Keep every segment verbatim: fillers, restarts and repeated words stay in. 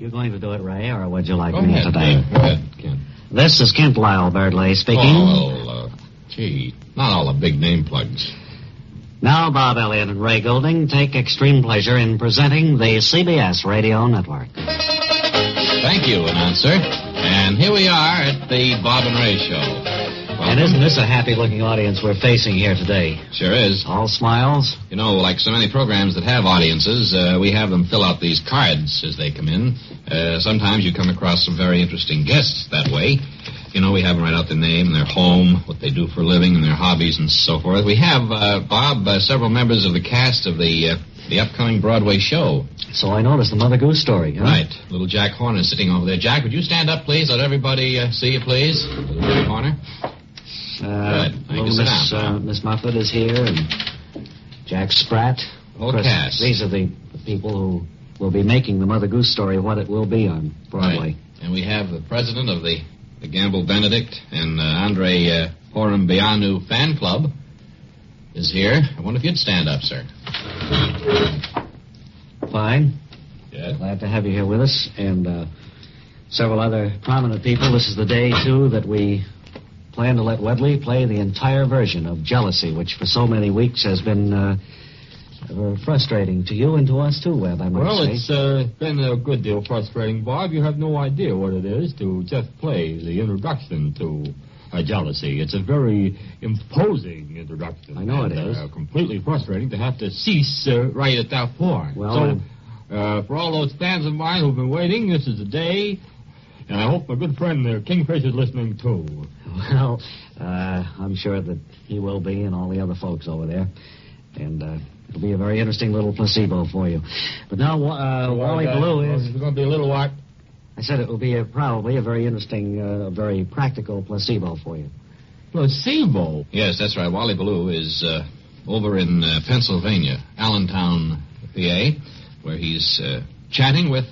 You going to do it, Ray, or would you like Go me ahead, today? Dave. Go ahead, Kent. This is Kent Lyle Birdley speaking. Oh, well, uh, gee, not all the big name plugs. Now, Bob Elliott and Ray Goulding take extreme pleasure in presenting the C B S Radio Network. Thank you, announcer. And here we are at the Bob and Ray Show. And isn't this a happy-looking audience we're facing here today? Sure is. All smiles? You know, like so many programs that have audiences, uh, we have them fill out these cards as they come in. Uh, sometimes you come across some very interesting guests that way. You know, we have them write out their name and their home, what they do for a living, and their hobbies and so forth. We have, uh, Bob, uh, several members of the cast of the uh, the upcoming Broadway show. So I noticed the Mother Goose story, huh? Right. Little Jack Horner sitting over there. Jack, would you stand up, please? Let everybody uh, see you, please. Little Jack Horner. Uh, Good. little Miss, uh, Miss Muffet is here, and Jack Spratt. Whole cast. These are the, the people who will be making the Mother Goose story what it will be on Broadway. Right. And we have the president of the, the Gamble Benedict and uh, Andre uh, Horambianu fan club is here. I wonder if you'd stand up, sir. Fine. Yes. Glad to have you here with us, and uh, several other prominent people. This is the day, too, that we plan to let Wedley play the entire version of Jealousy, which for so many weeks has been uh, uh, frustrating to you and to us, too, Webb, I might well, say. it's uh, been a good deal frustrating, Bob. You have no idea what it is to just play the introduction to uh, Jealousy. It's a very imposing introduction. I know and, it is. Uh, completely frustrating to have to cease uh, right at that point. Well, so, uh, for all those fans of mine who've been waiting, this is the day. And I hope my good friend there, Kingfish, is listening, too. Well, uh, I'm sure that he will be, and all the other folks over there. And uh, it'll be a very interesting little placebo for you. But now, uh, Wally uh, Ballou is... It's going to be a little what? I said it will be a, probably a very interesting, uh, very practical placebo for you. Placebo? Yes, that's right. Wally Ballou is uh, over in uh, Pennsylvania, Allentown, P A, where he's uh, chatting with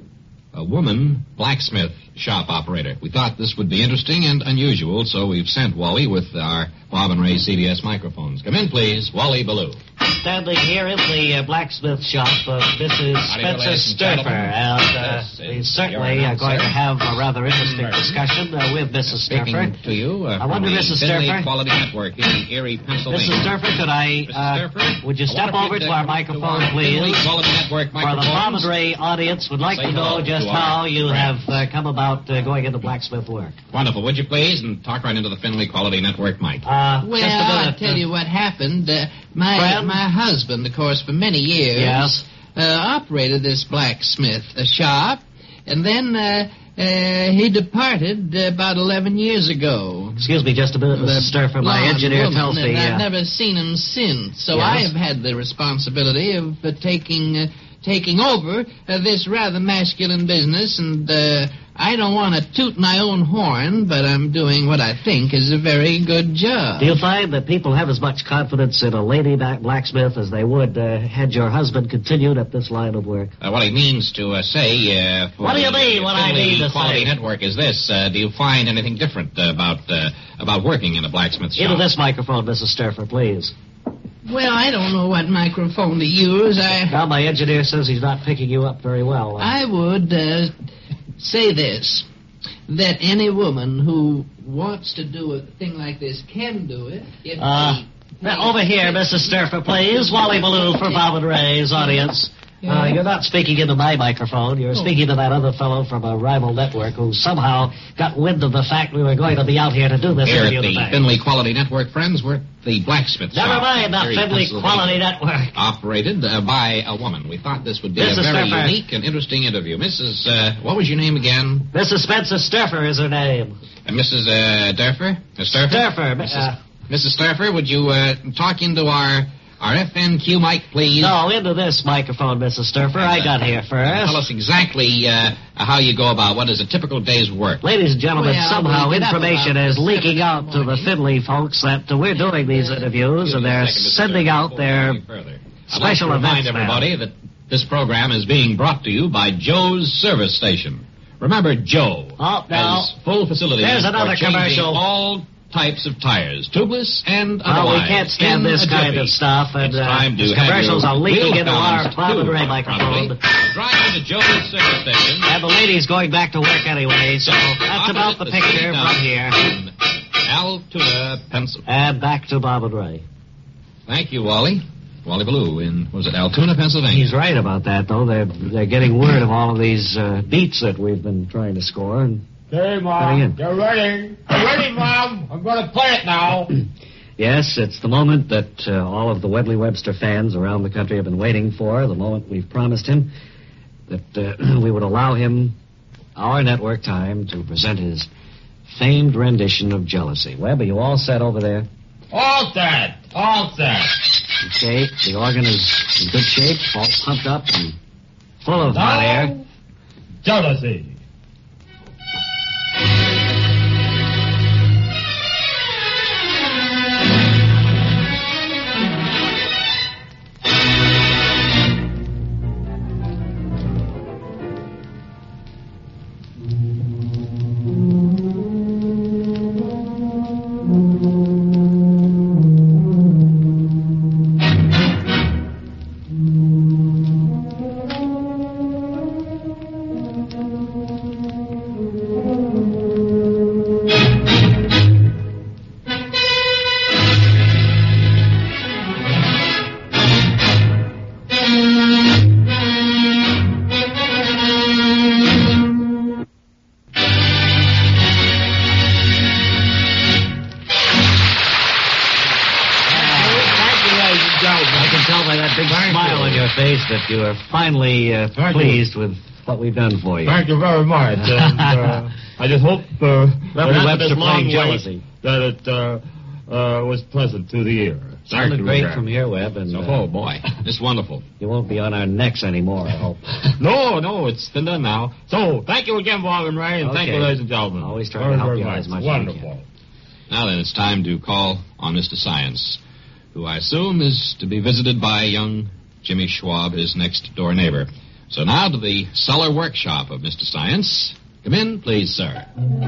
a woman blacksmith shop operator. We thought this would be interesting and unusual, so we've sent Wally with our Bob and Ray C B S microphones. Come in, please, Wally Ballou. Standing here in the uh, blacksmith shop of Missus Spencer Sturfer, and uh, Yes, we it's certainly your are going to announcer. have a rather interesting Pardon. discussion uh, with Missus Speaking Sturfer. to you uh, I wonder, from the Missus Finley Sturfer? Quality Network here in Erie, Pennsylvania. Missus Sturfer, could I, Missus uh, Sturfer, would you I step wonder if over you'd, to uh, our come microphone, our Finley please? Quality Network For the Bob and microphones. Ray audience would like Say to know hello just to our how you have friends. uh, come about uh, going into blacksmith work. Wonderful. Would you please, and talk right into the Finley Quality Network mic. Uh, Well, just a minute. I'll tell you what happened. Uh, my Friend? my husband, of course, for many years, Yes. uh, operated this blacksmith uh, shop, and then uh, uh, he departed uh, about eleven years ago. Excuse me just a minute, Missus Sturfer. My blonde engineer woman, tells me... and I've Uh, never seen him since. So Yes? I have had the responsibility of uh, taking uh, taking over uh, this rather masculine business, and uh, I don't want to toot my own horn, but I'm doing what I think is a very good job. do you find that people have as much confidence in a lady ba- blacksmith as they would uh, had your husband continued at this line of work? Uh, what he means to uh, say uh, for What do you the, mean, uh, what I Finley mean to Quality say? Network is this. Uh, do you find anything different uh, about uh, about working in a blacksmith shop? Into this microphone, Missus Sturfer, please. Well, I don't know what microphone to use. I Now, my engineer says he's not picking you up very well. Uh, I would uh, say this, that any woman who wants to do a thing like this can do it. If Uh, they- now, over here, Missus Sturfer, please. Wally Ballou for Bob and Ray's audience. Uh, you're not speaking into my microphone. You're speaking to that other fellow from a rival network who somehow got wind of the fact we were going to be out here to do this Here at interview the today. Finley Quality Network, friends, we're at the blacksmith Never shop. mind the here in Finley Pennsylvania, Quality Network. Operated uh, by a woman. We thought this would be Missus a very Sturfer. unique and interesting interview. Missus Uh, what was your name again? Missus Spencer Sturfer is her name. Uh, Missus Uh, Durfer? Uh, Sturfer? Sturfer. Missus Uh, Missus Sturfer, would you uh, talk into our our F N Q mic, please? no, into this microphone, Missus Sturfer. I got here Tell first. us exactly uh, how you go about what is a typical day's work. Ladies and gentlemen, Well, somehow we get up information about is seven leaking in the out to the morning. Finley folks that uh, we're doing these interviews, Excuse and me a they're second, Mister sending Sturfer, out before we their go any further. I'd special like to remind events now. everybody that this program is being brought to you by Joe's Service Station. Remember, Joe Oh, now, has full facilities there's another for changing commercial. all types of tires, tubeless and Well, otherwise. we can't stand in this a kind jiffy. of stuff, and It's uh, time to these have commercials your are leaking wheel into our balanced, Cloud and too, Ray probably. microphone. Drive to Joe's service station. And the lady's going back to work anyway, so that's about the picture from here. In Altoona, Pennsylvania. And back to Bob and Ray. Thank you, Wally. Wally Ballou in, was it Altoona, Pennsylvania? He's right about that, though. They're, they're getting word of all of these uh, beats that we've been trying to score, and Hey, Coming Mom. in. They're ready. They're ready, Mom. I'm going to play it now. yes, it's the moment that uh, all of the Webley Webster fans around the country have been waiting for, the moment we've promised him that uh, we would allow him our network time to present his famed rendition of Jealousy. Webb, are you all set over there? All set. All set. Okay, the organ is in good shape, all pumped up and full of hot air. Now, Jealousy. I can tell by that big smile on your face that you are finally uh, Thank pleased with what we've done for you. Thank you very much. And uh, I just hope uh, Reverend that Webster this long playing wait, Jealousy. that it uh, uh, was pleasant to the ear. Thank Sounded you great again. from here, Webb, and uh, Oh, boy. It's wonderful. you won't be on our necks anymore, I hope. No, no, it's been done now. So, thank you again, Bob and Ray, and thank you, Okay. ladies and gentlemen. Always try very, to help very you much. as much as we can. Wonderful. Now then, it's time to call on Mister Science, who I assume is to be visited by young Jimmy Schwab, his next-door neighbor. So now to the cellar workshop of Mister Science. Come in, please, sir.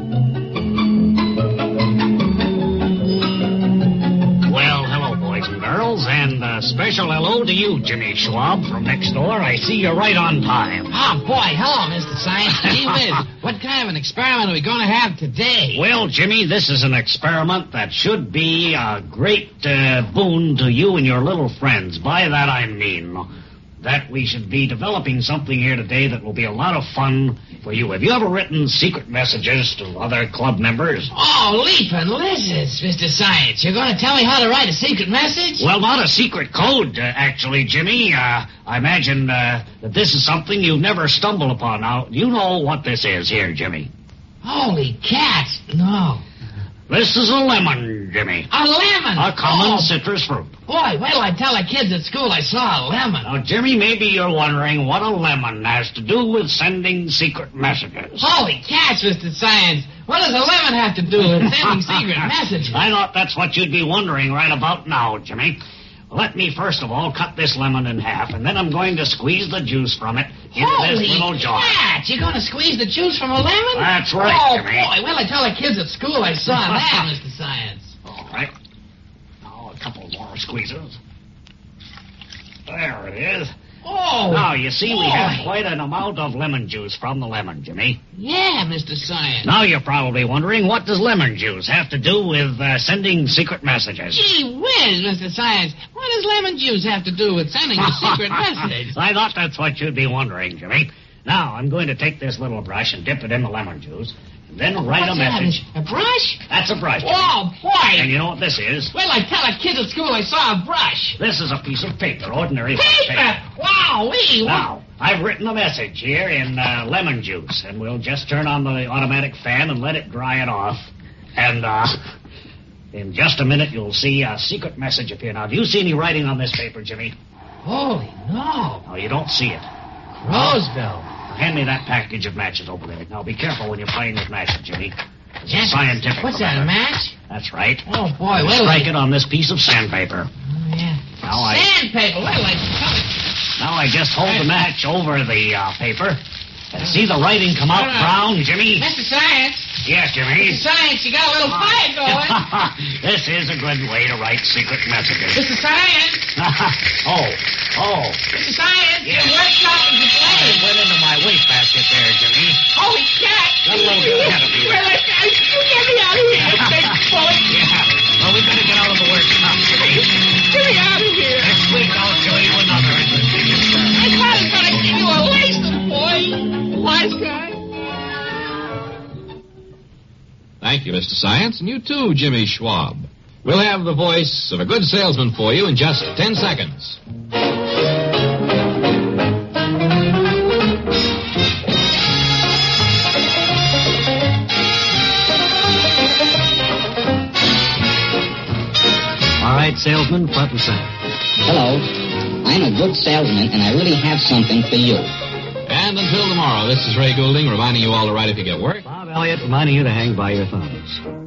Well, hello, boys and girls, and a special hello to you, Jimmy Schwab, from next door. I see you're right on time. Oh, boy, hello, Mister Science. Gee whiz, what kind of an experiment are we going to have today? Well, Jimmy, this is an experiment that should be a great uh, boon to you and your little friends. By that I mean that we should be developing something here today that will be a lot of fun for you. Have you ever written secret messages to other club members? Oh, leaping lizards, Mister Science. You're going to tell me how to write a secret message? Well, not a secret code, uh, actually, Jimmy. Uh, I imagine uh, that this is something you've never stumbled upon. Now, you know what this is here, Jimmy. Holy cats, no. This is a lemon, Jimmy. A lemon? A common Oh, citrus fruit. boy, wait till I tell the kids at school I saw a lemon. Now, Jimmy, maybe you're wondering what a lemon has to do with sending secret messages. Holy cats, Mister Science. What does a lemon have to do with sending secret messages? I thought that's what you'd be wondering right about now, Jimmy. Let me first of all cut this lemon in half, and then I'm going to squeeze the juice from it into Holy this little jar. cats, you're going to squeeze the juice from a lemon? That's right, Oh, Jimmy. boy, well, I tell the kids at school I saw that, Mister Science. All right. Now, a couple more squeezes. There it is. Oh, Now, you see, we have boy. quite an amount of lemon juice from the lemon, Jimmy. Yeah, Mister Science. Now you're probably wondering, what does lemon juice have to do with uh, sending secret messages? Gee whiz, Mister Science. What does lemon juice have to do with sending a secret message? I thought that's what you'd be wondering, Jimmy. Now, I'm going to take this little brush and dip it in the lemon juice, and then write What's a message. that? A brush? That's a brush, Jimmy. Oh, And boy. you know what this is? Well, I tell the kids at school I saw a brush. This is a piece of paper, ordinary Paper! Wow, wee. Now, I've written a message here in uh, lemon juice, and we'll just turn on the automatic fan and let it dry it off. And, uh, in just a minute, you'll see a secret message appear. Now, do you see any writing on this paper, Jimmy? Holy no. No, you don't see it. Roseville. Hand me that package of matches over there. Now, be careful when you're playing with matches, Jimmy. It's Yes. scientific. What's that, a remember. match? That's right. Oh, boy, wait till Strike I... it on this piece of sandpaper. Oh, yeah. Now I, Sandpaper. Wait till I tell it. now I just hold the match over the uh, paper. And see the writing come out Uh, brown, Jimmy? Mister Science. Yes, Jimmy. Mister Science, you got a little fire going. This is a good way to write secret messages. Mister Science. oh, oh. Mister Science, Yeah. your workshop is It aflame. went into my wastebasket there, Jimmy. Holy cat. Got a little bit ahead of you. Well, I- I- you get me out of here, you big bullet. Yeah. Well, we better get out of the workshop, Jimmy. Get me out of here. Next week I'll show you another interesting experiment. I thought I was going to give you a lacing, boy. Wise guy. Thank you, Mister Science, and you too, Jimmy Schwab. We'll have the voice of a good salesman for you in just ten seconds. All right, salesman, front and center. Hello. I'm a good salesman, and I really have something for you. And until tomorrow, this is Ray Goulding reminding you all to write if you get work. Bob Elliott reminding you to hang by your thumbs.